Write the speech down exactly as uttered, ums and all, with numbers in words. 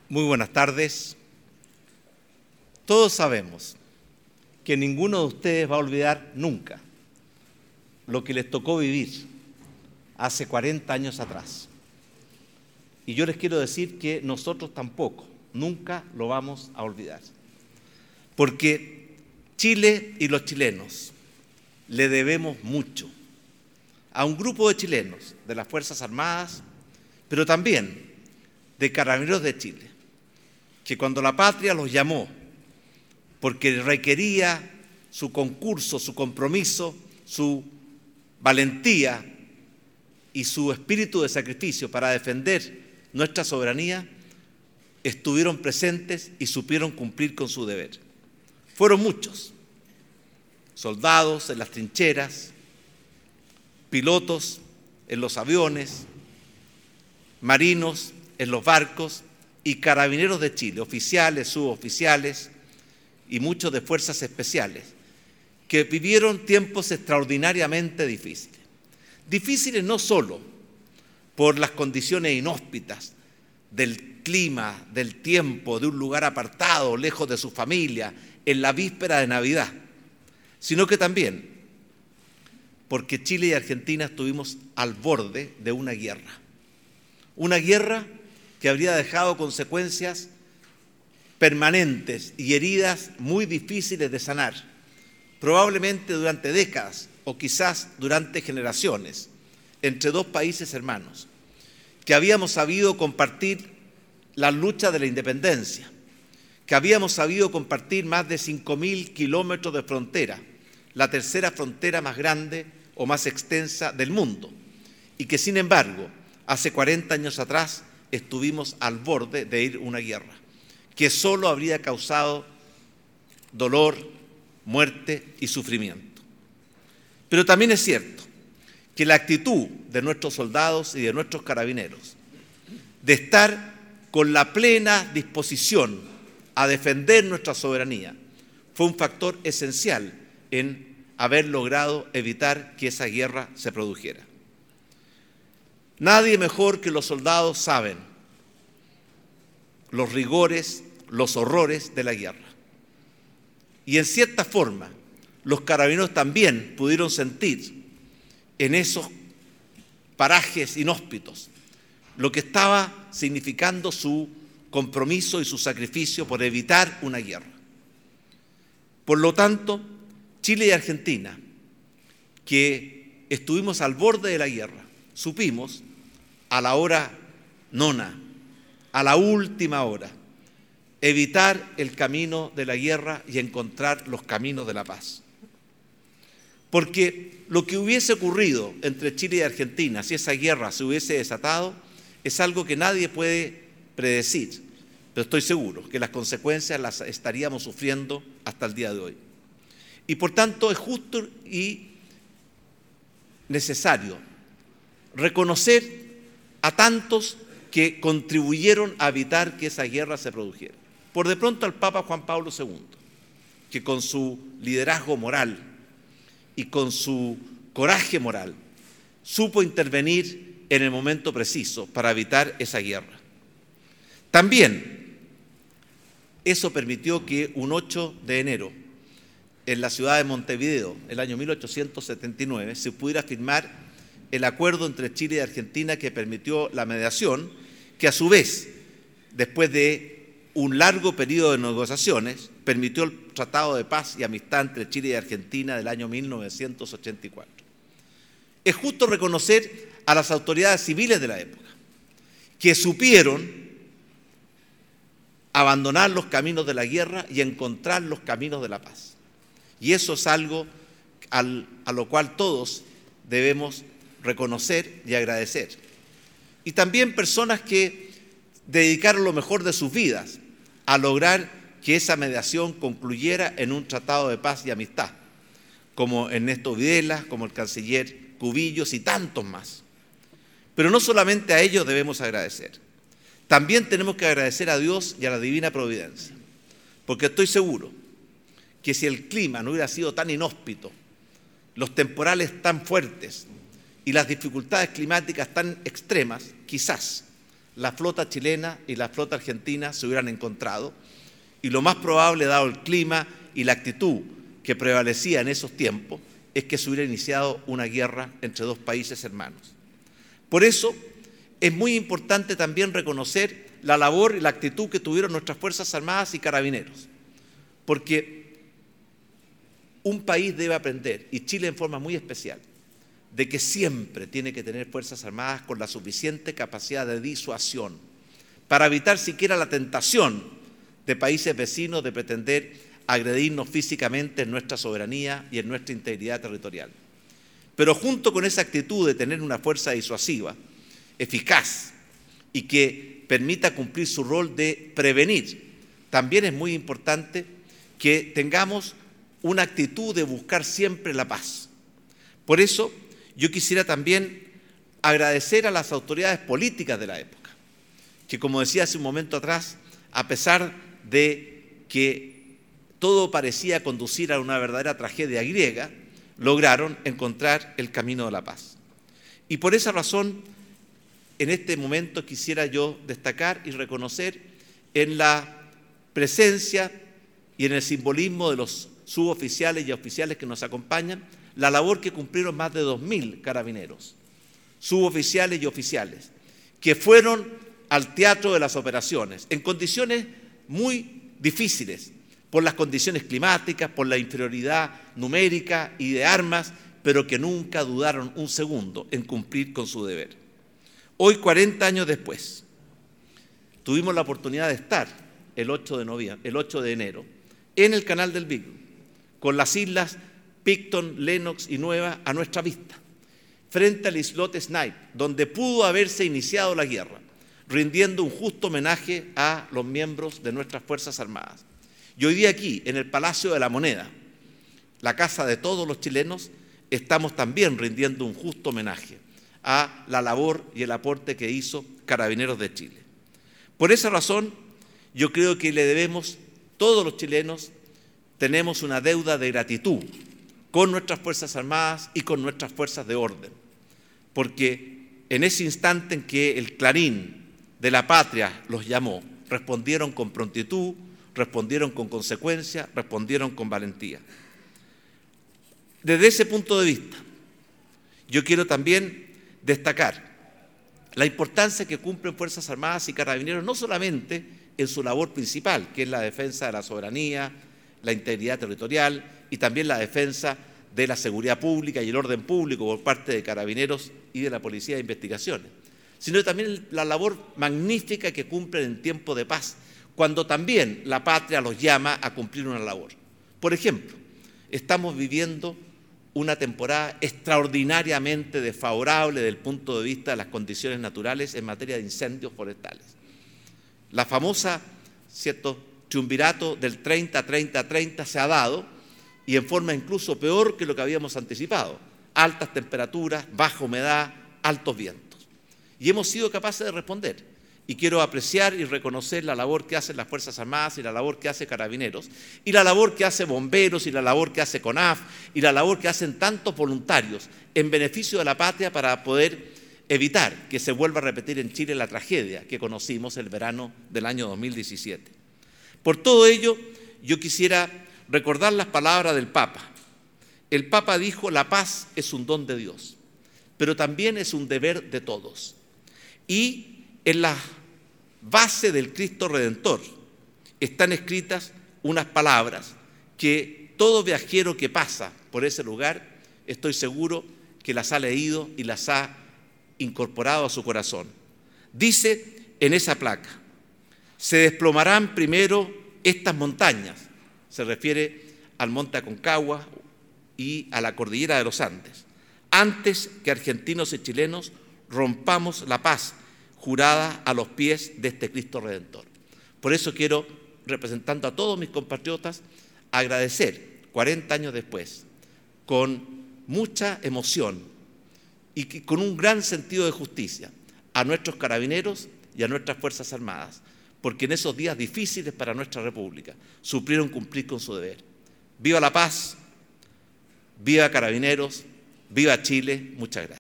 Muy buenas tardes. Todos sabemos que ninguno de ustedes va a olvidar nunca lo que les tocó vivir hace cuarenta años atrás. Y yo les quiero decir que nosotros tampoco, nunca lo vamos a olvidar. Porque Chile y los chilenos le debemos mucho a un grupo de chilenos de las Fuerzas Armadas, pero también de Carabineros de Chile, que cuando la patria los llamó, porque requería su concurso, su compromiso, su valentía y su espíritu de sacrificio para defender nuestra soberanía, estuvieron presentes y supieron cumplir con su deber. Fueron muchos, soldados en las trincheras, pilotos en los aviones, marinos en los barcos y carabineros de Chile, oficiales, suboficiales y muchos de fuerzas especiales, que vivieron tiempos extraordinariamente difíciles. Difíciles no solo por las condiciones inhóspitas del clima, del tiempo, de un lugar apartado, lejos de su familia, en la víspera de Navidad, sino que también porque Chile y Argentina estuvimos al borde de una guerra. Una guerra que habría dejado consecuencias permanentes y heridas muy difíciles de sanar, probablemente durante décadas o quizás durante generaciones, entre dos países hermanos, que habíamos sabido compartir la lucha de la independencia, que habíamos sabido compartir más de cinco mil kilómetros de frontera, la tercera frontera más grande o más extensa del mundo, y que sin embargo, hace cuarenta años atrás, estuvimos al borde de ir a una guerra, que solo habría causado dolor, muerte y sufrimiento. Pero también es cierto que la actitud de nuestros soldados y de nuestros carabineros de estar con la plena disposición a defender nuestra soberanía fue un factor esencial en haber logrado evitar que esa guerra se produjera. Nadie mejor que los soldados saben los rigores, los horrores de la guerra. Y en cierta forma, los carabineros también pudieron sentir en esos parajes inhóspitos lo que estaba significando su compromiso y su sacrificio por evitar una guerra. Por lo tanto, Chile y Argentina, que estuvimos al borde de la guerra, supimos a la hora nona, a la última hora, evitar el camino de la guerra y encontrar los caminos de la paz. Porque lo que hubiese ocurrido entre Chile y Argentina si esa guerra se hubiese desatado es algo que nadie puede predecir, pero estoy seguro que las consecuencias las estaríamos sufriendo hasta el día de hoy. Y por tanto es justo y necesario reconocer a tantos que contribuyeron a evitar que esa guerra se produjera. Por de pronto al Papa Juan Pablo segundo, que con su liderazgo moral y con su coraje moral supo intervenir en el momento preciso para evitar esa guerra. También eso permitió que un ocho de enero, en la ciudad de Montevideo, el año mil ochocientos setenta y nueve, se pudiera firmar el acuerdo entre Chile y Argentina que permitió la mediación, que a su vez, después de un largo periodo de negociaciones, permitió el Tratado de Paz y Amistad entre Chile y Argentina del año mil novecientos ochenta y cuatro. Es justo reconocer a las autoridades civiles de la época, que supieron abandonar los caminos de la guerra y encontrar los caminos de la paz. Y eso es algo al, a lo cual todos debemos reconocer y agradecer. Y también personas que dedicaron lo mejor de sus vidas a lograr que esa mediación concluyera en un tratado de paz y amistad, como Ernesto Videla, como el canciller Cubillos y tantos más. Pero no solamente a ellos debemos agradecer, también tenemos que agradecer a Dios y a la divina providencia, porque estoy seguro que si el clima no hubiera sido tan inhóspito, los temporales tan fuertes y las dificultades climáticas tan extremas, quizás la flota chilena y la flota argentina se hubieran encontrado, y lo más probable, dado el clima y la actitud que prevalecía en esos tiempos, es que se hubiera iniciado una guerra entre dos países hermanos. Por eso es muy importante también reconocer la labor y la actitud que tuvieron nuestras Fuerzas Armadas y Carabineros, porque un país debe aprender, y Chile en forma muy especial, de que siempre tiene que tener Fuerzas Armadas con la suficiente capacidad de disuasión para evitar siquiera la tentación de países vecinos de pretender agredirnos físicamente en nuestra soberanía y en nuestra integridad territorial. Pero junto con esa actitud de tener una fuerza disuasiva, eficaz y que permita cumplir su rol de prevenir, también es muy importante que tengamos una actitud de buscar siempre la paz. Por eso, yo quisiera también agradecer a las autoridades políticas de la época, que como decía hace un momento atrás, a pesar de que todo parecía conducir a una verdadera tragedia griega, lograron encontrar el camino de la paz. Y por esa razón, en este momento quisiera yo destacar y reconocer en la presencia y en el simbolismo de los suboficiales y oficiales que nos acompañan, la labor que cumplieron más de dos mil carabineros, suboficiales y oficiales, que fueron al teatro de las operaciones en condiciones muy difíciles, por las condiciones climáticas, por la inferioridad numérica y de armas, pero que nunca dudaron un segundo en cumplir con su deber. Hoy, cuarenta años después, tuvimos la oportunidad de estar el ocho de noviembre, el ocho de enero, en el Canal del Beagle, con las islas Picton, Lennox y Nueva a nuestra vista, frente al islote Snipe, donde pudo haberse iniciado la guerra, rindiendo un justo homenaje a los miembros de nuestras Fuerzas Armadas. Y hoy día aquí, en el Palacio de la Moneda, la casa de todos los chilenos, estamos también rindiendo un justo homenaje a la labor y el aporte que hizo Carabineros de Chile. Por esa razón, yo creo que le debemos, todos los chilenos, tenemos una deuda de gratitud con nuestras Fuerzas Armadas y con nuestras fuerzas de orden, porque en ese instante en que el clarín de la patria los llamó, respondieron con prontitud, respondieron con consecuencia, respondieron con valentía. Desde ese punto de vista, yo quiero también destacar la importancia que cumplen Fuerzas Armadas y Carabineros, no solamente en su labor principal, que es la defensa de la soberanía, la integridad territorial y también la defensa de la seguridad pública y el orden público por parte de Carabineros y de la Policía de Investigaciones, sino también la labor magnífica que cumplen en tiempo de paz, cuando también la patria los llama a cumplir una labor. Por ejemplo, estamos viviendo una temporada extraordinariamente desfavorable desde el punto de vista de las condiciones naturales en materia de incendios forestales. La famosa, ¿cierto?, triunvirato del treinta treinta treinta se ha dado, y en forma incluso peor que lo que habíamos anticipado: altas temperaturas, baja humedad, altos vientos. Y hemos sido capaces de responder. Y quiero apreciar y reconocer la labor que hacen las Fuerzas Armadas y la labor que hace Carabineros, y la labor que hace Bomberos, y la labor que hace CONAF, y la labor que hacen tantos voluntarios en beneficio de la patria para poder evitar que se vuelva a repetir en Chile la tragedia que conocimos el verano del año dos mil diecisiete. Por todo ello, yo quisiera recordar las palabras del Papa. El Papa dijo: la paz es un don de Dios, pero también es un deber de todos. Y en la base del Cristo Redentor están escritas unas palabras que todo viajero que pasa por ese lugar, estoy seguro que las ha leído y las ha incorporado a su corazón. Dice en esa placa: se desplomarán primero estas montañas, se refiere al monte Aconcagua y a la cordillera de los Andes, antes que argentinos y chilenos rompamos la paz jurada a los pies de este Cristo Redentor. Por eso quiero, representando a todos mis compatriotas, agradecer, cuarenta años después, con mucha emoción y con un gran sentido de justicia, a nuestros carabineros y a nuestras Fuerzas Armadas, porque en esos días difíciles para nuestra República supieron cumplir con su deber. ¡Viva la paz! ¡Viva Carabineros! ¡Viva Chile! Muchas gracias.